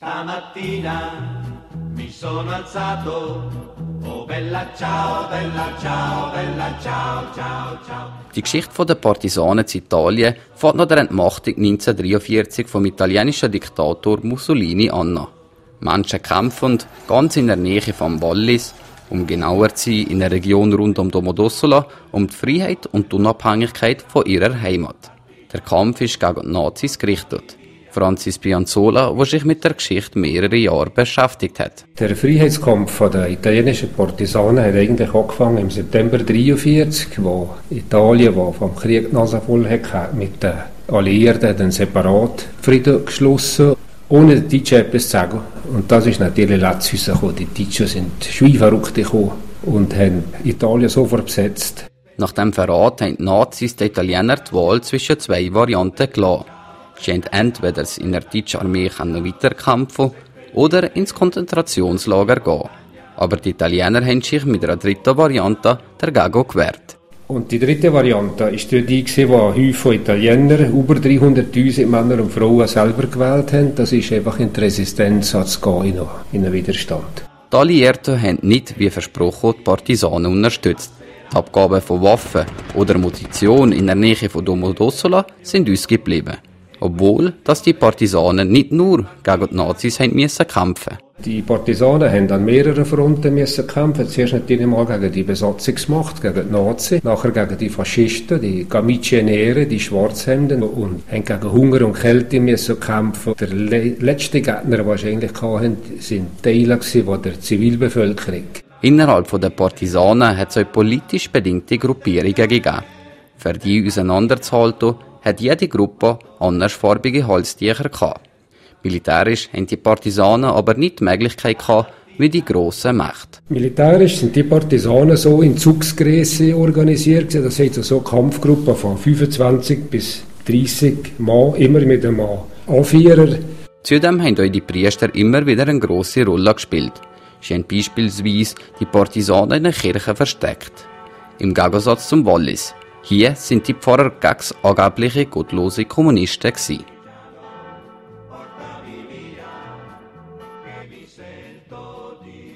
Stamattina mi sono alzato, oh bella ciao, bella ciao, bella ciao, ciao, ciao. Die Geschichte der Partisanen in Italien fängt nach der Entmachtung 1943 vom italienischen Diktator Mussolini an. Menschen kämpfen ganz in der Nähe vom Wallis, um genauer zu sein, in der Region rund um Domodossola, um die Freiheit und die Unabhängigkeit von ihrer Heimat. Der Kampf ist gegen die Nazis gerichtet. Francis Pianzola, der sich mit der Geschichte mehrere Jahre beschäftigt hat. Der Freiheitskampf der italienischen Partisanen hat eigentlich angefangen im September 1943, wo Italien, wo vom Krieg die Nase voll hatte, mit den Alliierten den Separatfrieden geschlossen, ohne den Deutschen etwas zu sagen. Und das ist natürlich letztes gekommen. Die Deutschen sind schweinverrückt gekommen und haben Italien sofort besetzt. Nach dem Verrat haben die Nazis den Italienern die Wahl zwischen zwei Varianten gelassen. Sie haben entweder in der deutschen Armee weiterkämpfen oder ins Konzentrationslager gehen. Aber die Italiener haben sich mit einer dritten Variante dagegen gewehrt. Und die dritte Variante war die, wo Haufen Italiener, über 300'000 Männer und Frauen selber gewählt haben. Das ist einfach in die Resistenz zu gehen, in den Widerstand. Die Alliierten haben nicht, wie versprochen, die Partisanen unterstützt. Die Abgaben von Waffen oder Munition in der Nähe von Domodossola sind uns geblieben. Obwohl, dass die Partisanen nicht nur gegen die Nazis müssen kämpfen. Die Partisanen haben an mehreren Fronten müssen kämpfen. Zuerst natürlich mal gegen die Besatzungsmacht, gegen die Nazis, nachher gegen die Faschisten, die Camicie-Nere, die Schwarzhemden und haben gegen Hunger und Kälte müssen kämpfen. Der letzte Gegner, den sie eigentlich hatten, sind Teile der Zivilbevölkerung. Innerhalb der Partisanen hat es auch politisch bedingte Gruppierungen gegeben. Für die auseinanderzuhalten, hat jede Gruppe andersfarbige Halstücher gehabt. Militärisch haben die Partisanen aber nicht die Möglichkeit gehabt, wie die grossen Mächte. Militärisch sind die Partisanen so in Zugsgröße organisiert. Das sind so Kampfgruppen von 25 bis 30 Mann, immer mit einem A4er. Zudem haben auch die Priester immer wieder eine grosse Rolle gespielt. Sie haben beispielsweise die Partisanen in den Kirchen versteckt. Im Gegensatz zum Wallis. Hier sind die Pfarrer gegen angebliche gottlose Kommunisten gewesen.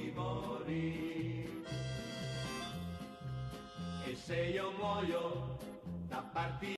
E se io muoio